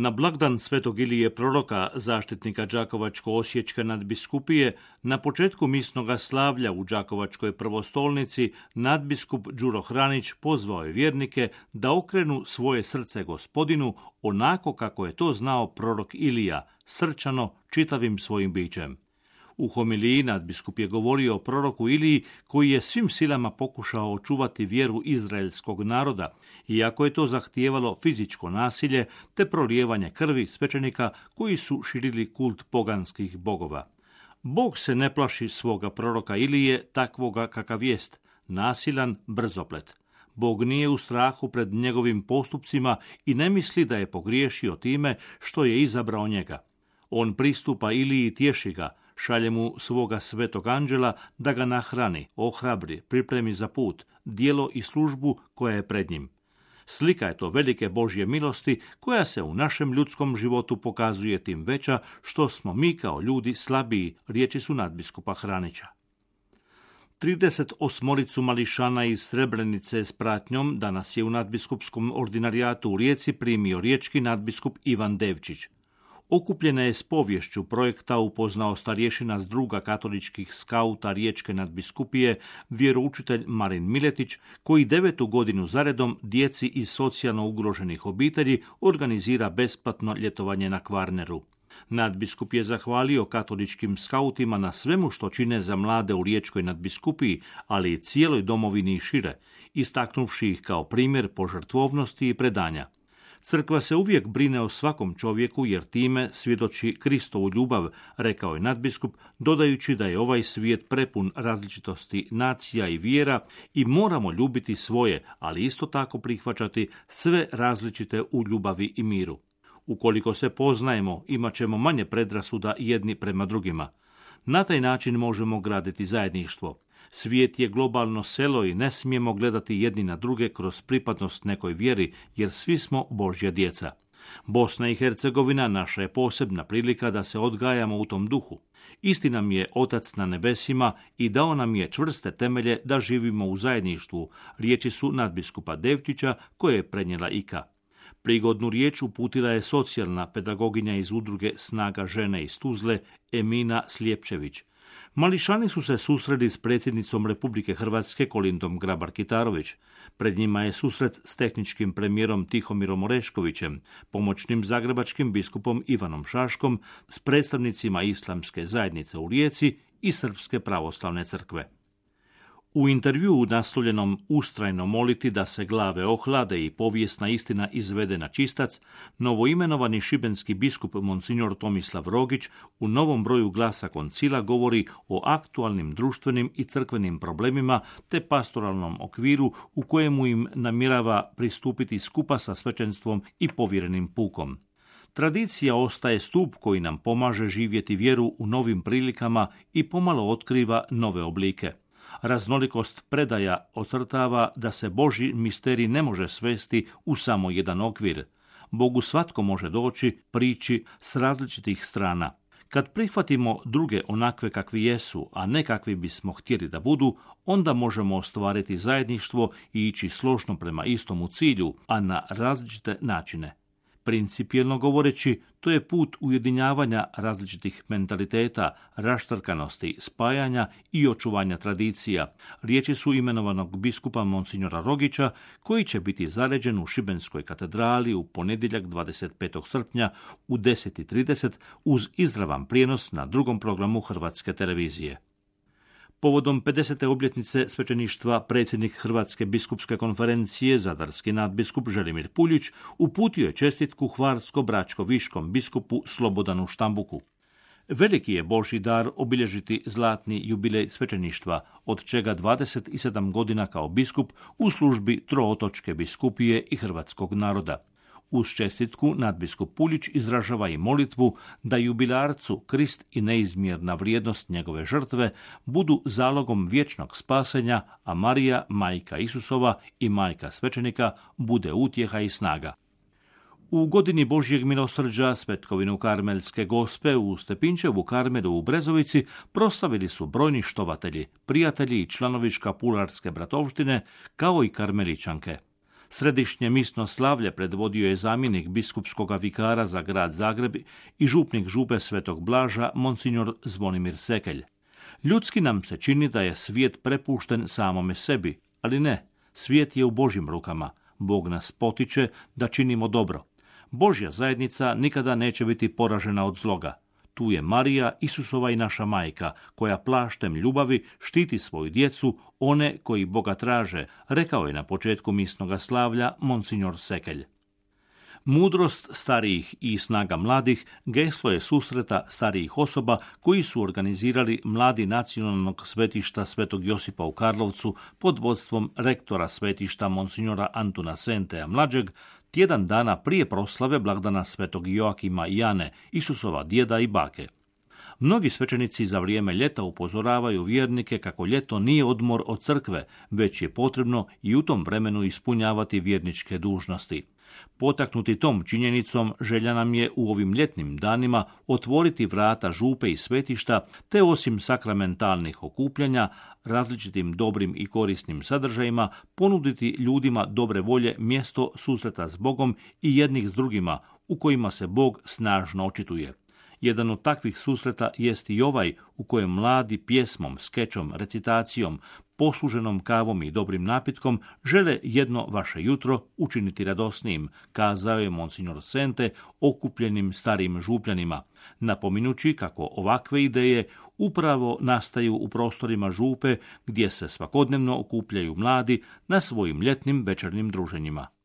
Na blagdan Svetog Ilije proroka, zaštitnika Đakovačko-osječke nadbiskupije, na početku misnoga slavlja u Đakovačkoj prvostolnici, nadbiskup Đuro Hranić pozvao je vjernike da okrenu svoje srce Gospodinu onako kako je to znao prorok Ilija, srčano, čitavim svojim bićem. U homiliji nadbiskup je govorio o proroku Iliji koji je svim silama pokušao očuvati vjeru izraelskog naroda, iako je to zahtijevalo fizičko nasilje te prolijevanje krvi svećenika koji su širili kult poganskih bogova. Bog se ne plaši svoga proroka Ilije takvoga kakav jest, nasilan brzoplet. Bog nije u strahu pred njegovim postupcima i ne misli da je pogriješio time što je izabrao njega. On pristupa Iliji i tješi ga, šalje mu svoga svetog anđela da ga nahrani, ohrabri, pripremi za put, djelo i službu koja je pred njim. Slika je to velike Božje milosti koja se u našem ljudskom životu pokazuje tim veća što smo mi kao ljudi slabiji, riječi su nadbiskupa Hranića. 38 mališana iz Srebrenice s pratnjom danas je u nadbiskupskom ordinarijatu u Rijeci primio riječki nadbiskup Ivan Devčić. Okupljena je s povješću projekta upoznao starješina s druga katoličkih skauta Riječke nadbiskupije, vjeroučitelj Marin Miletić, koji 9. godinu zaredom djeci iz socijalno ugroženih obitelji organizira besplatno ljetovanje na Kvarneru. Nadbiskup je zahvalio katoličkim skautima na svemu što čine za mlade u Riječkoj nadbiskupiji, ali i cijeloj domovini i šire, istaknuvši ih kao primjer požrtvovnosti i predanja. Crkva se uvijek brine o svakom čovjeku jer time svjedoči Kristovu ljubav, rekao je nadbiskup, dodajući da je ovaj svijet prepun različitosti nacija i vjera i moramo ljubiti svoje, ali isto tako prihvaćati sve različite u ljubavi i miru. Ukoliko se poznajemo, imat ćemo manje predrasuda jedni prema drugima. Na taj način možemo graditi zajedništvo. Svijet je globalno selo i ne smijemo gledati jedni na druge kroz pripadnost nekoj vjeri, jer svi smo Božja djeca. Bosna i Hercegovina naša je posebna prilika da se odgajamo u tom duhu. Isti nam je Otac na nebesima i dao nam je čvrste temelje da živimo u zajedništvu, riječi su nadbiskupa Devčića koje je prenijela IKA. Prigodnu riječ uputila je socijalna pedagoginja iz udruge Snaga žene iz Tuzle, Emina Slijepčević. Mališani su se susreli s predsjednicom Republike Hrvatske Kolindom Grabar-Kitarović. Pred njima je susret s tehničkim premijerom Tihomirom Oreškovićem, pomoćnim zagrebačkim biskupom Ivanom Šaškom, s predstavnicima Islamske zajednice u Rijeci i Srpske pravoslavne crkve. U intervjuu naslovljenom Ustrajno moliti da se glave ohlade i povijesna istina izvede na čistac, novoimenovani šibenski biskup Monsignor Tomislav Rogić u novom broju Glasa Koncila govori o aktualnim društvenim i crkvenim problemima te pastoralnom okviru u kojemu im namjerava pristupiti skupa sa svećenstvom i povjerenim pukom. Tradicija ostaje stup koji nam pomaže živjeti vjeru u novim prilikama i pomalo otkriva nove oblike. Raznolikost predaja ocrtava da se Božji misterij ne može svesti u samo jedan okvir. Bogu svatko može doći, prići s različitih strana. Kad prihvatimo druge onakve kakvi jesu, a ne kakvi bismo htjeli da budu, onda možemo ostvariti zajedništvo i ići složno prema istomu cilju, a na različite načine. Principijelno govoreći, to je put ujedinjavanja različitih mentaliteta, raštrkanosti, spajanja i očuvanja tradicija. Riječi su imenovanog biskupa Monsignora Rogića, koji će biti zaređen u Šibenskoj katedrali u ponedjeljak 25. srpnja u 10:30 uz izravan prijenos na drugom programu Hrvatske televizije. Povodom 50. obljetnice svećeništva predsjednik Hrvatske biskupske konferencije, zadarski nadbiskup Želimir Puljić, uputio je čestitku hvarsko-bračko-viškom biskupu Slobodanu Štambuku. Veliki je Božji dar obilježiti zlatni jubilej svećeništva, od čega 27 godina kao biskup u službi Trootočke biskupije i hrvatskog naroda. Uz čestitku nadbiskup Puljić izražava i molitvu da jubilarcu Krist i neizmjerna vrijednost njegove žrtve budu zalogom vječnog spasenja, a Marija, majka Isusova i majka svećenika, bude utjeha i snaga. U godini Božjeg milosrđa Svetkovinu Karmelske Gospe u Stepinčevu Karmelu u Brezovici proslavili su brojni štovatelji, prijatelji i članovi Škapularske bratovštine, kao i karmeličanke. Središnje misno slavlje predvodio je zamjenik biskupskog vikara za grad Zagreb i župnik župe Svetog Blaža, monsignor Zvonimir Sekelj. Ljudski nam se čini da je svijet prepušten samome sebi, ali ne, svijet je u Božjim rukama. Bog nas potiče da činimo dobro. Božja zajednica nikada neće biti poražena od zloga. Tu je Marija, Isusova i naša majka, koja plaštem ljubavi štiti svoju djecu, one koji Boga traže, rekao je na početku misnoga slavlja monsignor Sekelj. Mudrost starijih i snaga mladih geslo je susreta starijih osoba koji su organizirali mladi nacionalnog svetišta Svetog Josipa u Karlovcu pod vodstvom rektora svetišta monsignora Antuna Sentea mlađeg, tjedan dana prije proslave blagdana Svetog Joakima i Jane, Isusova djeda i bake. Mnogi svećenici za vrijeme ljeta upozoravaju vjernike kako ljeto nije odmor od crkve, već je potrebno i u tom vremenu ispunjavati vjerničke dužnosti. Potaknuti tom činjenicom, želja nam je u ovim ljetnim danima otvoriti vrata župe i svetišta, te osim sakramentalnih okupljanja, različitim dobrim i korisnim sadržajima, ponuditi ljudima dobre volje mjesto susreta s Bogom i jednih s drugima, u kojima se Bog snažno očituje. Jedan od takvih susreta jest i ovaj u kojem mladi pjesmom, skečom, recitacijom, posluženom kavom i dobrim napitkom žele jedno vaše jutro učiniti radosnijim, kazao je monsignor Sente okupljenim starim župljanima, napominući kako ovakve ideje upravo nastaju u prostorima župe gdje se svakodnevno okupljaju mladi na svojim ljetnim večernjim druženjima.